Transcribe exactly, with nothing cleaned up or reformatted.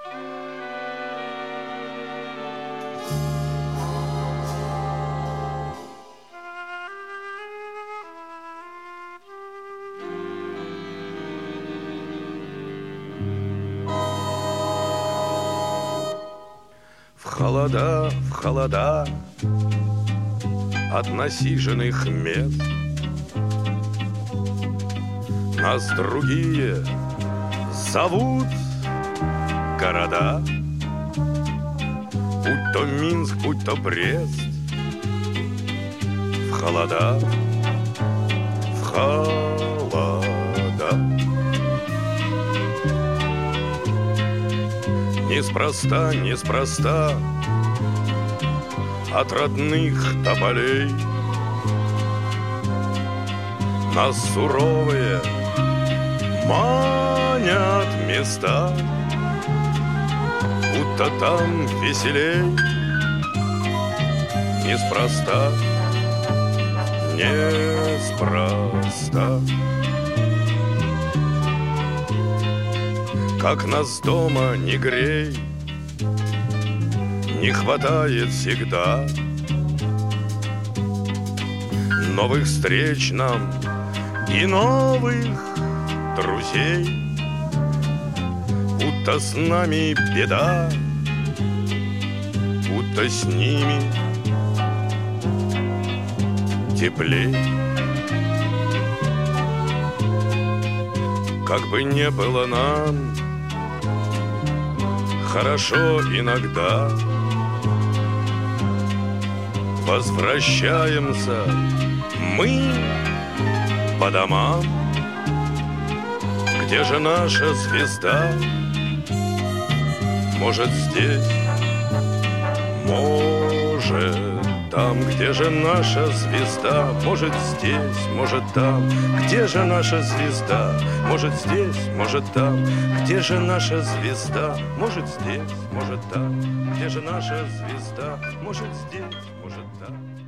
В холода, в холода от насиженных мест нас другие зовут города. Будь то Минск, будь то Брест. В холода, в холода неспроста, неспроста от родных тополей нас суровые манят места, будто там веселей. Неспроста, неспроста. Как нас дома не грей, не хватает всегда новых встреч нам и новых друзей. Будто с нами беда, будто с ними теплей. Как бы не было нам хорошо иногда, возвращаемся мы по домам. Где же наша звезда? Может, здесь, может, там. Где же наша звезда? Может, здесь, может, там. Где же наша звезда? Может, здесь, может, там. Где же наша звезда? Может, здесь, может, там. Где же наша звезда? Может, здесь, может, там.